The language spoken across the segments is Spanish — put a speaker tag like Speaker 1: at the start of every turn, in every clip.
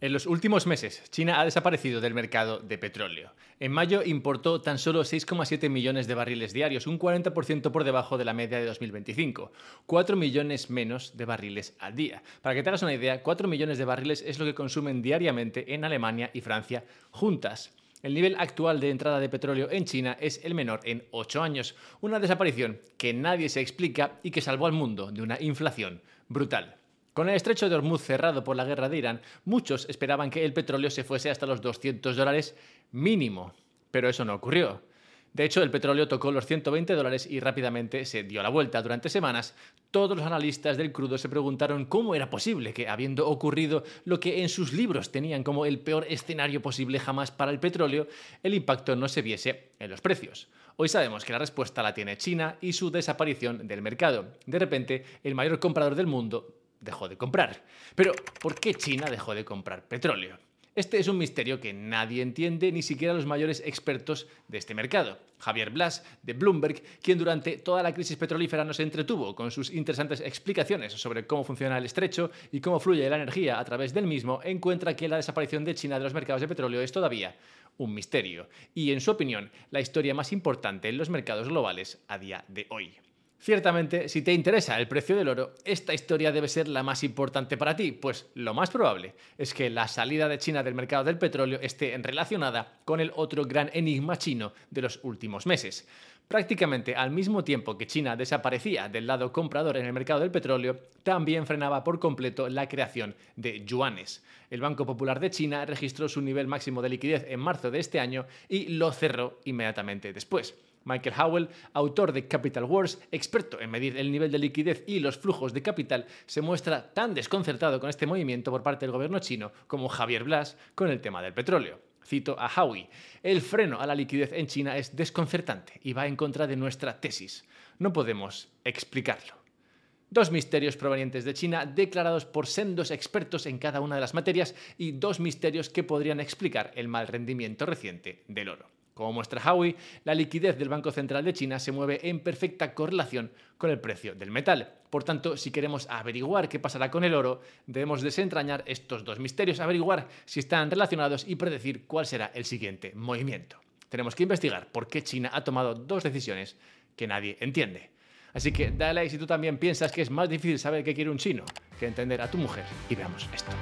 Speaker 1: En los últimos meses, China ha desaparecido del mercado de petróleo. En mayo importó tan solo 6,7 millones de barriles diarios, un 40% por debajo de la media de 2025. 4 millones menos de barriles al día. Para que te hagas una idea, 4 millones de barriles es lo que consumen diariamente en Alemania y Francia juntas. El nivel actual de entrada de petróleo en China es el menor en 8 años, una desaparición que nadie se explica y que salvó al mundo de una inflación brutal. Con el estrecho de Hormuz cerrado por la guerra de Irán, muchos esperaban que el petróleo se fuese hasta los $200 mínimo, pero eso no ocurrió. De hecho, el petróleo tocó los $120 y rápidamente se dio la vuelta. Durante semanas, todos los analistas del crudo se preguntaron cómo era posible que, habiendo ocurrido lo que en sus libros tenían como el peor escenario posible jamás para el petróleo, el impacto no se viese en los precios. Hoy sabemos que la respuesta la tiene China y su desaparición del mercado. De repente, el mayor comprador del mundo dejó de comprar. Pero, ¿por qué China dejó de comprar petróleo? Este es un misterio que nadie entiende, ni siquiera los mayores expertos de este mercado. Javier Blas, de Bloomberg, quien durante toda la crisis petrolífera nos entretuvo con sus interesantes explicaciones sobre cómo funciona el estrecho y cómo fluye la energía a través del mismo, encuentra que la desaparición de China de los mercados de petróleo es todavía un misterio. Y, en su opinión, la historia más importante en los mercados globales a día de hoy. Ciertamente, si te interesa el precio del oro, esta historia debe ser la más importante para ti, pues lo más probable es que la salida de China del mercado del petróleo esté relacionada con el otro gran enigma chino de los últimos meses. Prácticamente al mismo tiempo que China desaparecía del lado comprador en el mercado del petróleo, también frenaba por completo la creación de yuanes. El Banco Popular de China registró su nivel máximo de liquidez en marzo de este año y lo cerró inmediatamente después. Michael Howell, autor de Capital Wars, experto en medir el nivel de liquidez y los flujos de capital, se muestra tan desconcertado con este movimiento por parte del gobierno chino como Javier Blas con el tema del petróleo. Cito a Howie: el freno a la liquidez en China es desconcertante y va en contra de nuestra tesis. No podemos explicarlo. Dos misterios provenientes de China declarados por sendos expertos en cada una de las materias y dos misterios que podrían explicar el mal rendimiento reciente del oro. Como muestra Howie, la liquidez del Banco Central de China se mueve en perfecta correlación con el precio del metal. Por tanto, si queremos averiguar qué pasará con el oro, debemos desentrañar estos dos misterios, averiguar si están relacionados y predecir cuál será el siguiente movimiento. Tenemos que investigar por qué China ha tomado dos decisiones que nadie entiende. Así que dale like si tú también piensas que es más difícil saber qué quiere un chino que entender a tu mujer, y veamos esto.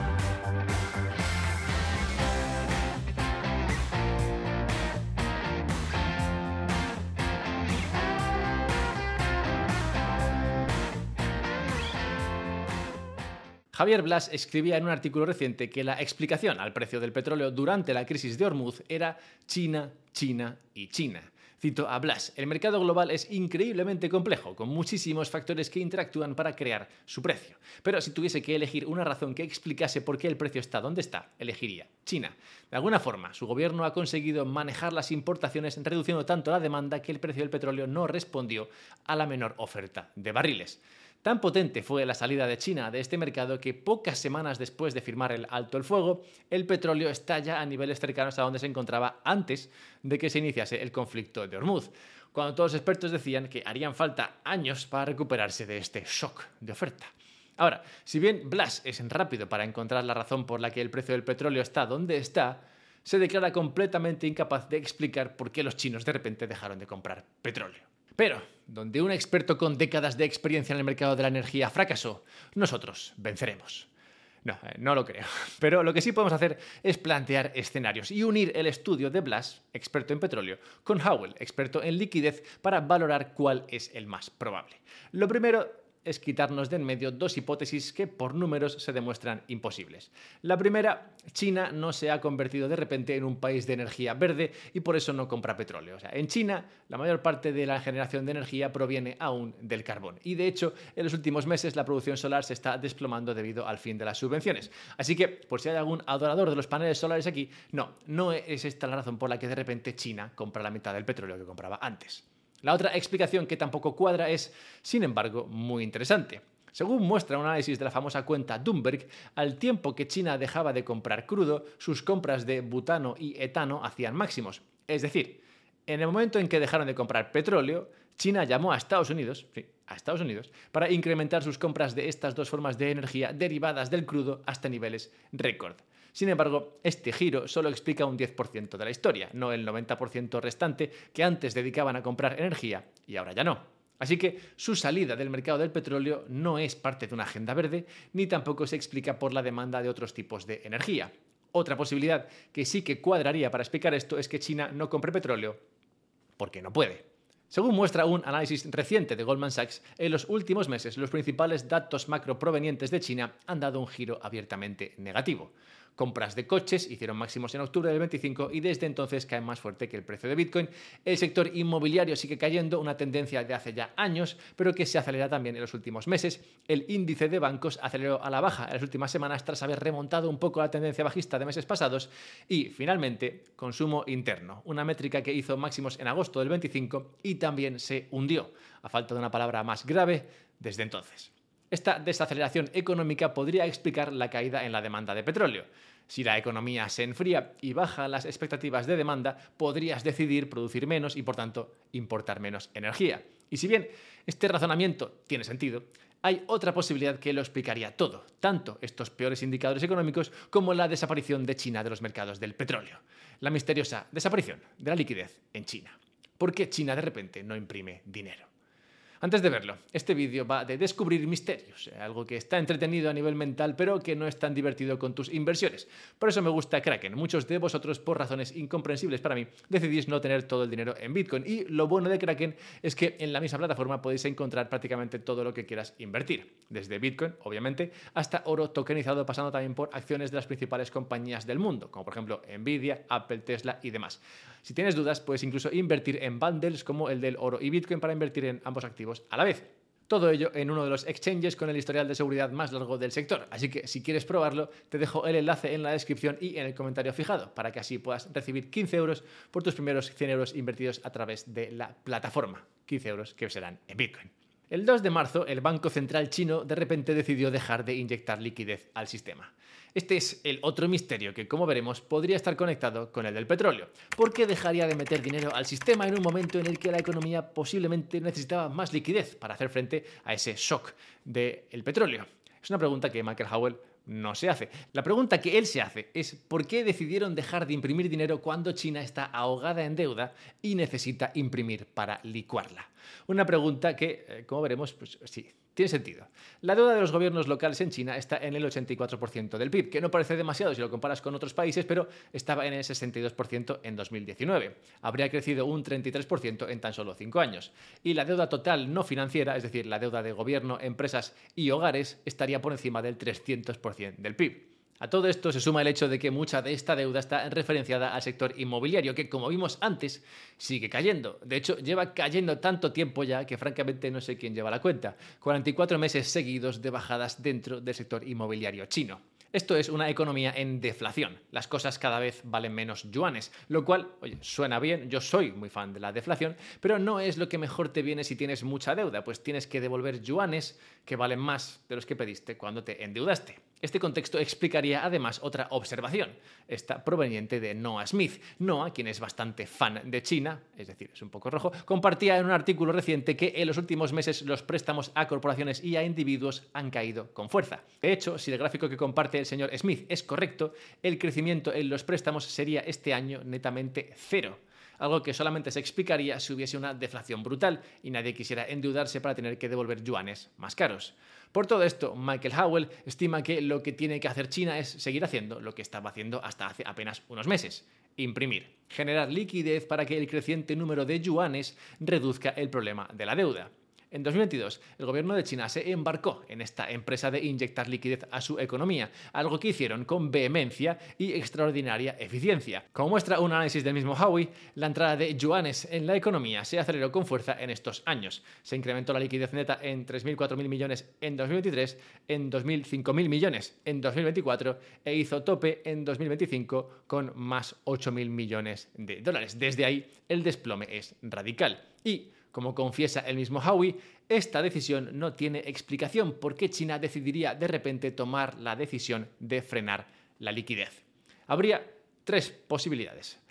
Speaker 1: Javier Blas escribía en un artículo reciente que la explicación al precio del petróleo durante la crisis de Hormuz era China, China y China. Cito a Blas: el mercado global es increíblemente complejo, con muchísimos factores que interactúan para crear su precio. Pero si tuviese que elegir una razón que explicase por qué el precio está donde está, elegiría China. De alguna forma, su gobierno ha conseguido manejar las importaciones reduciendo tanto la demanda que el precio del petróleo no respondió a la menor oferta de barriles. Tan potente fue la salida de China de este mercado que pocas semanas después de firmar el alto el fuego, el petróleo está ya a niveles cercanos a donde se encontraba antes de que se iniciase el conflicto de Hormuz, cuando todos los expertos decían que harían falta años para recuperarse de este shock de oferta. Ahora, si bien Blas es rápido para encontrar la razón por la que el precio del petróleo está donde está, se declara completamente incapaz de explicar por qué los chinos de repente dejaron de comprar petróleo. Pero, donde un experto con décadas de experiencia en el mercado de la energía fracasó, nosotros venceremos. No lo creo. Pero lo que sí podemos hacer es plantear escenarios y unir el estudio de Blas, experto en petróleo, con Howell, experto en liquidez, para valorar cuál es el más probable. Lo primero es quitarnos de en medio dos hipótesis que por números se demuestran imposibles. La primera: China no se ha convertido de repente en un país de energía verde y por eso no compra petróleo. O sea, en China la mayor parte de la generación de energía proviene aún del carbón y de hecho en los últimos meses la producción solar se está desplomando debido al fin de las subvenciones. Así que, por si hay algún adorador de los paneles solares aquí, no es esta la razón por la que de repente China compra la mitad del petróleo que compraba antes. La otra explicación que tampoco cuadra es, sin embargo, muy interesante. Según muestra un análisis de la famosa cuenta Bloomberg, al tiempo que China dejaba de comprar crudo, sus compras de butano y etano hacían máximos. Es decir, En el momento en que dejaron de comprar petróleo, China llamó a Estados Unidos, para incrementar sus compras de estas dos formas de energía derivadas del crudo hasta niveles récord. Sin embargo, este giro solo explica un 10% de la historia, no el 90% restante que antes dedicaban a comprar energía y ahora ya no. Así que su salida del mercado del petróleo no es parte de una agenda verde, ni tampoco se explica por la demanda de otros tipos de energía. Otra posibilidad que sí que cuadraría para explicar esto es que China no compre petróleo porque no puede. Según muestra un análisis reciente de Goldman Sachs, en los últimos meses los principales datos macro provenientes de China han dado un giro abiertamente negativo. Compras de coches hicieron máximos en octubre del 25 y desde entonces caen más fuerte que el precio de Bitcoin. El sector inmobiliario sigue cayendo, una tendencia de hace ya años, pero que se acelera también en los últimos meses. El índice de bancos aceleró a la baja en las últimas semanas tras haber remontado un poco la tendencia bajista de meses pasados. Y, finalmente, consumo interno, una métrica que hizo máximos en agosto del 25 y también se hundió, a falta de una palabra más grave, desde entonces. Esta desaceleración económica podría explicar la caída en la demanda de petróleo. Si la economía se enfría y bajan las expectativas de demanda, podrías decidir producir menos y, por tanto, importar menos energía. Y si bien este razonamiento tiene sentido, hay otra posibilidad que lo explicaría todo, tanto estos peores indicadores económicos como la desaparición de China de los mercados del petróleo. La misteriosa desaparición de la liquidez en China. ¿Por qué China de repente no imprime dinero? Antes de verlo, este vídeo va de descubrir misterios, algo que está entretenido a nivel mental pero que no es tan divertido con tus inversiones. Por eso me gusta Kraken. Muchos de vosotros, por razones incomprensibles para mí, decidís no tener todo el dinero en Bitcoin y lo bueno de Kraken es que en la misma plataforma podéis encontrar prácticamente todo lo que quieras invertir, desde Bitcoin, obviamente, hasta oro tokenizado, pasando también por acciones de las principales compañías del mundo, como por ejemplo Nvidia, Apple, Tesla y demás. Si tienes dudas, puedes incluso invertir en bundles como el del oro y Bitcoin para invertir en ambos activos a la vez. Todo ello en uno de los exchanges con el historial de seguridad más largo del sector. Así que si quieres probarlo, te dejo el enlace en la descripción y en el comentario fijado para que así puedas recibir 15 euros por tus primeros 100 euros invertidos a través de la plataforma. 15 euros que serán en Bitcoin. El 2 de marzo, el Banco Central chino de repente decidió dejar de inyectar liquidez al sistema. Este es el otro misterio que, como veremos, podría estar conectado con el del petróleo. ¿Por qué dejaría de meter dinero al sistema en un momento en el que la economía posiblemente necesitaba más liquidez para hacer frente a ese shock del petróleo? Es una pregunta que Michael Howell no se hace. La pregunta que él se hace es ¿por qué decidieron dejar de imprimir dinero cuando China está ahogada en deuda y necesita imprimir para licuarla? Una pregunta que, como veremos, pues sí, tiene sentido. La deuda de los gobiernos locales en China está en el 84% del PIB, que no parece demasiado si lo comparas con otros países, pero estaba en el 62% en 2019. Habría crecido un 33% en tan solo 5 años. Y la deuda total no financiera, es decir, la deuda de gobierno, empresas y hogares, estaría por encima del 300% del PIB. A todo esto se suma el hecho de que mucha de esta deuda está referenciada al sector inmobiliario, que, como vimos antes, sigue cayendo. De hecho, lleva cayendo tanto tiempo ya que francamente no sé quién lleva la cuenta. 44 meses seguidos de bajadas dentro del sector inmobiliario chino. Esto es una economía en deflación. Las cosas cada vez valen menos yuanes, lo cual, oye, suena bien, yo soy muy fan de la deflación, pero no es lo que mejor te viene si tienes mucha deuda, pues tienes que devolver yuanes que valen más de los que pediste cuando te endeudaste. Este contexto explicaría además otra observación, esta proveniente de Noah Smith. Noah, quien es bastante fan de China, es decir, es un poco rojo, compartía en un artículo reciente que en los últimos meses los préstamos a corporaciones y a individuos han caído con fuerza. De hecho, si el gráfico que comparte el señor Smith es correcto, el crecimiento en los préstamos sería este año netamente cero. Algo que solamente se explicaría si hubiese una deflación brutal y nadie quisiera endeudarse para tener que devolver yuanes más caros. Por todo esto, Michael Howell estima que lo que tiene que hacer China es seguir haciendo lo que estaba haciendo hasta hace apenas unos meses: imprimir, generar liquidez para que el creciente número de yuanes reduzca el problema de la deuda. En 2022, el gobierno de China se embarcó en esta empresa de inyectar liquidez a su economía, algo que hicieron con vehemencia y extraordinaria eficiencia. Como muestra un análisis del mismo Howie, la entrada de yuanes en la economía se aceleró con fuerza en estos años. Se incrementó la liquidez neta en 3.000-4.000 millones en 2023, en 2.000-5.000 millones en 2024 e hizo tope en 2025 con más 8.000 millones de dólares. Desde ahí, el desplome es radical. Y como confiesa el mismo Howie, esta decisión no tiene explicación por qué China decidiría de repente tomar la decisión de frenar la liquidez. Habría tres posibilidades.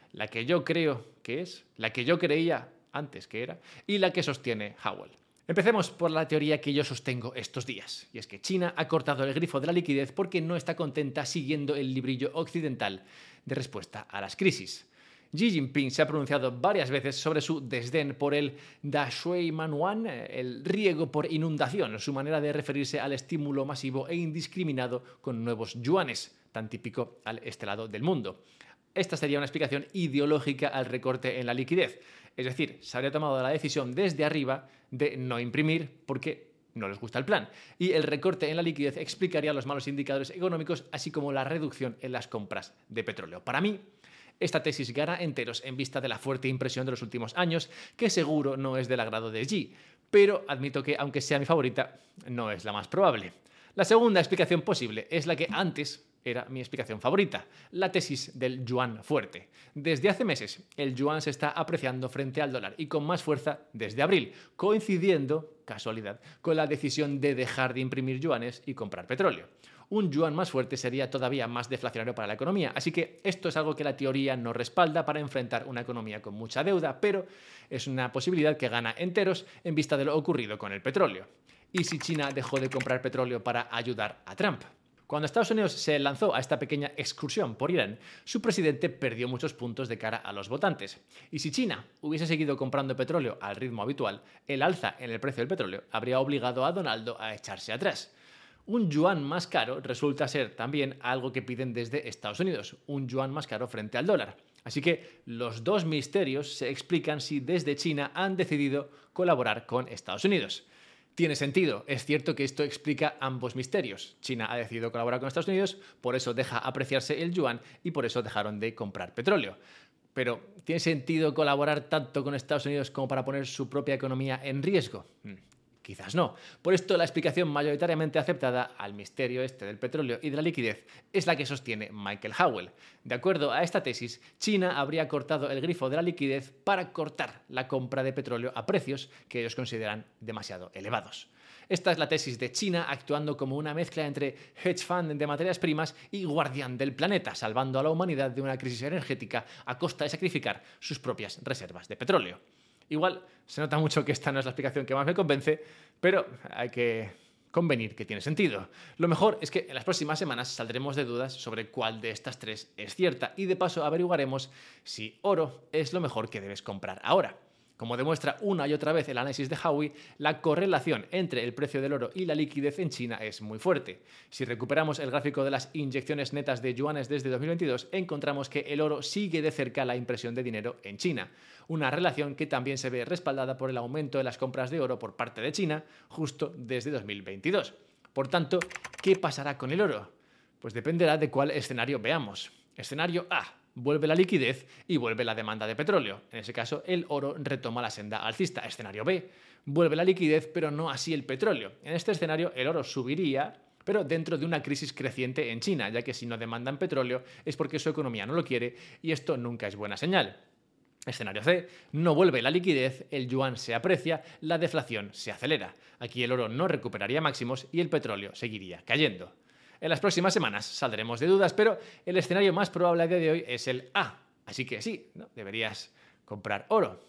Speaker 1: la que yo creo que es, la que yo creía antes que era y la que sostiene Howell. Empecemos por la teoría que yo sostengo estos días, y es que China ha cortado el grifo de la liquidez porque no está contenta siguiendo el librillo occidental de respuesta a las crisis. Xi Jinping se ha pronunciado varias veces sobre su desdén por el Da Shui Manwan, el riego por inundación, su manera de referirse al estímulo masivo e indiscriminado con nuevos yuanes, tan típico al este lado del mundo. Esta sería una explicación ideológica al recorte en la liquidez. Es decir, se habría tomado la decisión desde arriba de no imprimir porque no les gusta el plan. Y el recorte en la liquidez explicaría los malos indicadores económicos, así como la reducción en las compras de petróleo. Para mí, esta tesis gana enteros en vista de la fuerte impresión de los últimos años, que seguro no es del agrado de Xi, pero admito que, aunque sea mi favorita, no es la más probable. La segunda explicación posible es la que antes era mi explicación favorita, la tesis del yuan fuerte. Desde hace meses, el yuan se está apreciando frente al dólar y con más fuerza desde abril, coincidiendo, casualidad, con la decisión de dejar de imprimir yuanes y comprar petróleo. Un yuan más fuerte sería todavía más deflacionario para la economía, así que esto es algo que la teoría no respalda para enfrentar una economía con mucha deuda, pero es una posibilidad que gana enteros en vista de lo ocurrido con el petróleo. ¿Y si China dejó de comprar petróleo para ayudar a Trump? Cuando Estados Unidos se lanzó a esta pequeña excursión por Irán, su presidente perdió muchos puntos de cara a los votantes. Y si China hubiese seguido comprando petróleo al ritmo habitual, el alza en el precio del petróleo habría obligado a Donaldo a echarse atrás. Un yuan más caro resulta ser también algo que piden desde Estados Unidos, un yuan más caro frente al dólar. Así que los dos misterios se explican si desde China han decidido colaborar con Estados Unidos. Tiene sentido, es cierto que esto explica ambos misterios. China ha decidido colaborar con Estados Unidos, por eso deja apreciarse el yuan y por eso dejaron de comprar petróleo. Pero, ¿tiene sentido colaborar tanto con Estados Unidos como para poner su propia economía en riesgo? Quizás no. Por esto, la explicación mayoritariamente aceptada al misterio este del petróleo y de la liquidez es la que sostiene Michael Howell. De acuerdo a esta tesis, China habría cortado el grifo de la liquidez para cortar la compra de petróleo a precios que ellos consideran demasiado elevados. Esta es la tesis de China actuando como una mezcla entre hedge fund de materias primas y guardián del planeta, salvando a la humanidad de una crisis energética a costa de sacrificar sus propias reservas de petróleo. Igual se nota mucho que esta no es la explicación que más me convence, pero hay que convenir que tiene sentido. Lo mejor es que en las próximas semanas saldremos de dudas sobre cuál de estas tres es cierta y de paso averiguaremos si oro es lo mejor que debes comprar ahora. Como demuestra una y otra vez el análisis de Howie, la correlación entre el precio del oro y la liquidez en China es muy fuerte. Si recuperamos el gráfico de las inyecciones netas de yuanes desde 2022, encontramos que el oro sigue de cerca la impresión de dinero en China, una relación que también se ve respaldada por el aumento de las compras de oro por parte de China justo desde 2022. Por tanto, ¿qué pasará con el oro? Pues dependerá de cuál escenario veamos. Escenario A. Vuelve la liquidez y vuelve la demanda de petróleo. En ese caso, el oro retoma la senda alcista. Escenario B. Vuelve la liquidez, pero no así el petróleo. En este escenario, el oro subiría, pero dentro de una crisis creciente en China, ya que si no demandan petróleo es porque su economía no lo quiere y esto nunca es buena señal. Escenario C. No vuelve la liquidez, el yuan se aprecia, la deflación se acelera. Aquí el oro no recuperaría máximos y el petróleo seguiría cayendo. En las próximas semanas saldremos de dudas, pero el escenario más probable a día de hoy es el A. Así que sí, ¿no? Deberías comprar oro.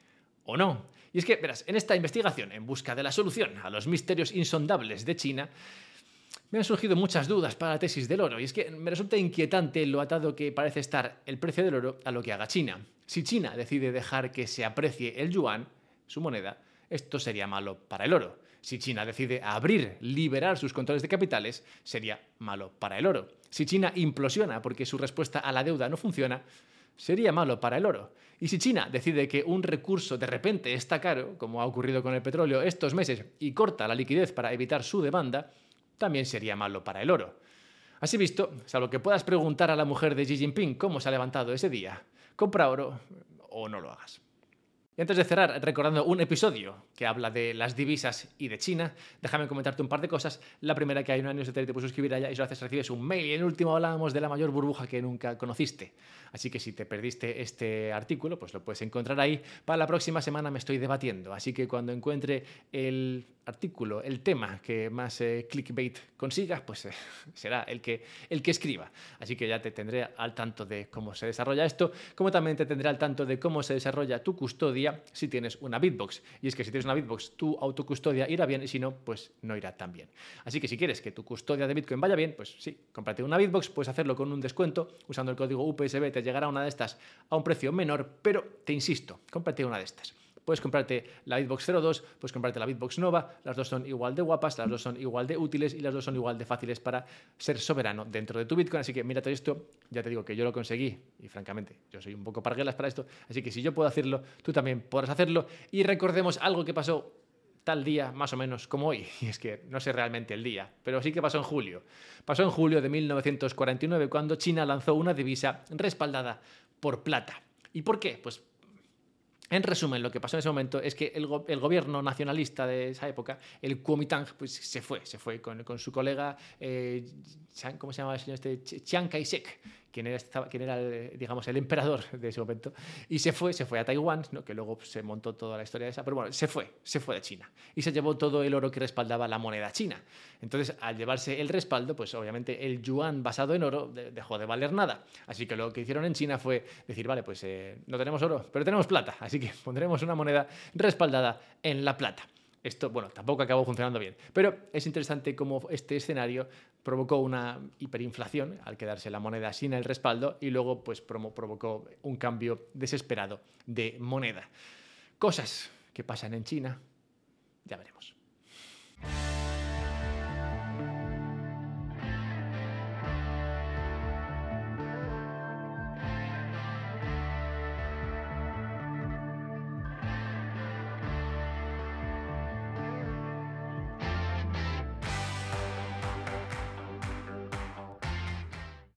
Speaker 1: ¿O no? Y es que, verás, en esta investigación en busca de la solución a los misterios insondables de China, me han surgido muchas dudas para la tesis del oro, y es que me resulta inquietante lo atado que parece estar el precio del oro a lo que haga China. Si China decide dejar que se aprecie el yuan, su moneda, esto sería malo para el oro. Si China decide liberar sus controles de capitales, sería malo para el oro. Si China implosiona porque su respuesta a la deuda no funciona, sería malo para el oro. Y si China decide que un recurso de repente está caro, como ha ocurrido con el petróleo estos meses, y corta la liquidez para evitar su demanda, también sería malo para el oro. Así visto, salvo que puedas preguntar a la mujer de Xi Jinping cómo se ha levantado ese día, compra oro o no lo hagas. Y antes de cerrar, recordando un episodio que habla de las divisas y de China, déjame comentarte un par de cosas. La primera, que hay una newsletter que te puedes suscribir a ella y si lo haces recibes un mail. Y en el último hablábamos de la mayor burbuja que nunca conociste. Así que si te perdiste este artículo, pues lo puedes encontrar ahí. Para la próxima semana me estoy debatiendo. Así que cuando encuentre el artículo, el tema que más clickbait consiga, pues será el que escriba. Así que ya te tendré al tanto de cómo se desarrolla esto, como también te tendré al tanto de cómo se desarrolla tu custodia si tienes una Bitbox. Y es que si tienes una Bitbox, tu autocustodia irá bien y si no, pues no irá tan bien. Así que si quieres que tu custodia de Bitcoin vaya bien, pues sí, cómprate una Bitbox, puedes hacerlo con un descuento, usando el código UPSB te llegará una de estas a un precio menor, pero te insisto, cómprate una de estas. Puedes comprarte la Bitbox 02, puedes comprarte la Bitbox Nova, las dos son igual de guapas, las dos son igual de útiles y las dos son igual de fáciles para ser soberano dentro de tu Bitcoin. Así que mírate esto, ya te digo que yo lo conseguí y francamente yo soy un poco parguelas para esto, así que si yo puedo hacerlo, tú también podrás hacerlo. Y recordemos algo que pasó tal día más o menos como hoy, y es que no sé realmente el día, pero sí que pasó en julio. Pasó en julio de 1949 cuando China lanzó una divisa respaldada por plata. ¿Y por qué? Pues en resumen, lo que pasó en ese momento es que el gobierno nacionalista de esa época, el Kuomintang, pues se fue con su colega, ¿cómo se llamaba el señor este? Chiang Kai-shek, quien era digamos, el emperador de ese momento, y se fue a Taiwán, ¿no? Que luego se montó toda la historia de esa, pero bueno, se fue de China y se llevó todo el oro que respaldaba la moneda china. Entonces, al llevarse el respaldo, pues obviamente el yuan basado en oro dejó de valer nada. Así que lo que hicieron en China fue decir, vale, pues no tenemos oro, pero tenemos plata, así que pondremos una moneda respaldada en la plata. Esto, bueno, tampoco acabó funcionando bien, pero es interesante cómo este escenario provocó una hiperinflación al quedarse la moneda sin el respaldo y luego pues provocó un cambio desesperado de moneda. Cosas que pasan en China, ya veremos.